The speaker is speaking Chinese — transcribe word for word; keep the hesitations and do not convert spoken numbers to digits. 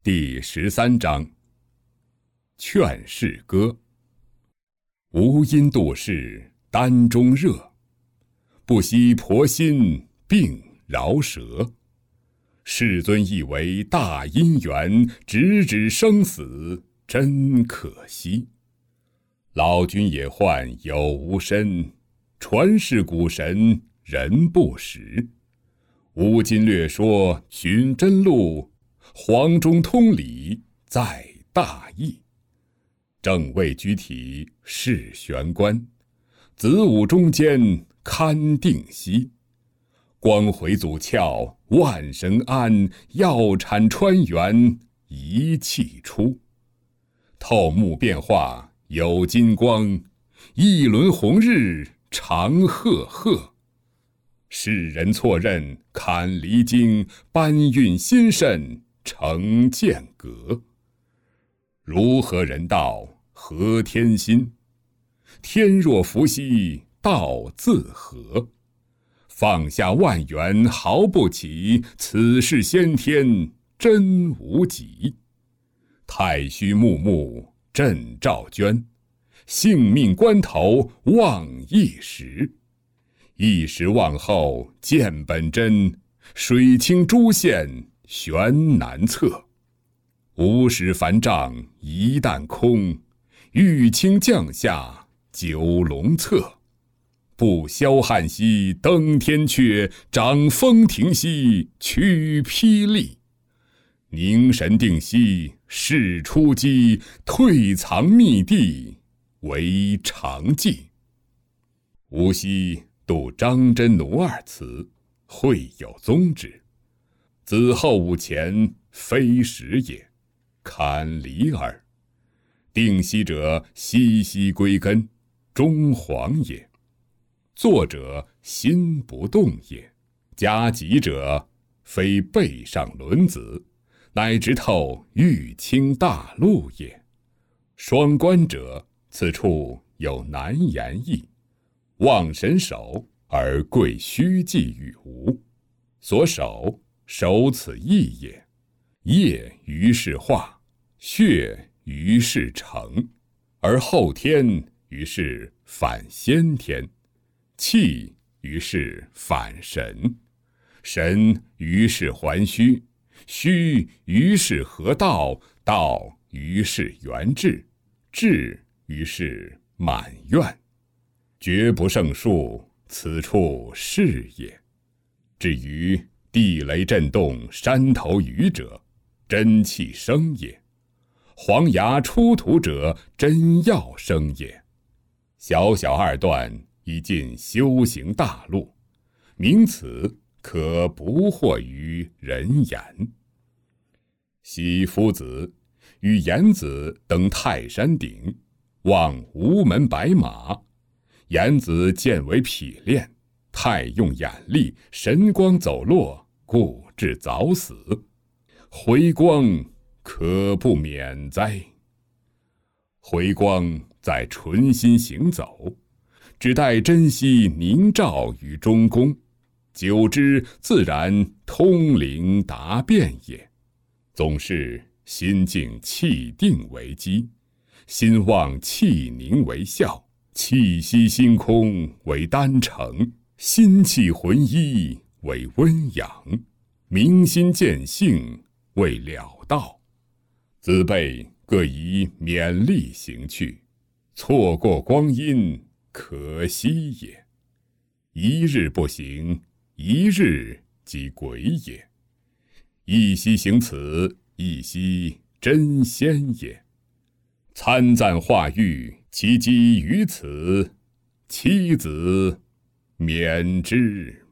第十三章劝世歌。无因度世，丹中热，不惜婆心病饶舌。世尊意为大因缘，直指生死真可惜。老君也患有无身，传世古神人不识。吾今略说寻真路，黄中通理在大义。正位居体是玄关，子午中间堪定息。光回祖窍万神安，药产川原一气出。透目变化有金光，一轮红日长赫赫。世人错认堪离经，搬运心肾成剑阁。如何人道合天心？天若伏羲道自合。放下万缘毫不起，此事先天真无极。太虚木木震兆捐，性命关头望一时。一时望后见本真，水清珠现悬难测。无始凡障一旦空，玉清降下九龙侧。不消旱兮登天阙，掌风停兮驱霹雳。凝神定兮事出击，退藏密地为常记。吾昔读张真奴二词，会有宗旨。子后吾前非时也，堪离耳。定息者息息归根，终黄也。作者心不动也。加急者非背上轮子，乃直透玉清大陆也。双关者，此处有难言意。望神守而贵虚际与无，所守守此意也。业于是化，血于是成，而后天于是反先天，气于是反神，神于是还虚，虚于是合道，道于是圆智，智于是满愿。绝不胜数，此处是也。至于地雷震动，山头雨者，真气生也。黄牙出土者，真药生也。小小二段已尽修行大路，名此可不惑于人言。昔夫子与颜子登泰山顶，望无门白马。颜子见为匹练，太用眼力，神光走落，故致早死。回光可不免哉？回光在纯心行走，只待珍惜凝照于中宫，久之自然通灵达变也。总是心静气定为基，心旺气凝为效。气息星空为丹城，心气浑一为温养，明心见性为了道。子辈各宜勉力行去，错过光阴可惜也。一日不行，一日即鬼也。一夕行此，一夕真仙也。参赞化育，其机于此，妻子免之。